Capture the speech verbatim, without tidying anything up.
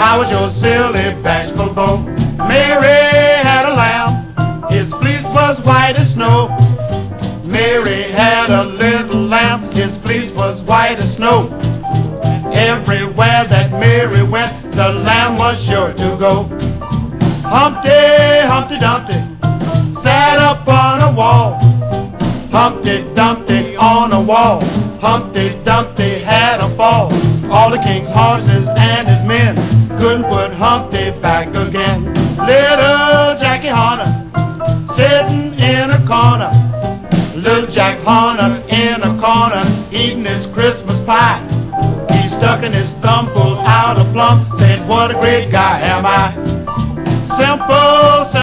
I was your silly bashful beau. Mary had a lamb, his fleece was white as snow. Mary had a little lamb, his fleece was white as snow. Everywhere that Mary went, the lamb was sure to go. Humpty, Humpty Dumpty sat up on a wall. Humpty Dumpty on a wall. Humpty Dumpty had a fall. All the king's horses and his men couldn't put Humpty back again. Little Jackie Horner sitting in a corner. Little Jack Horner in a corner eating his Christmas pie. He stuck in his thumb, pulled out a plum, said, what a great guy am I. Simple,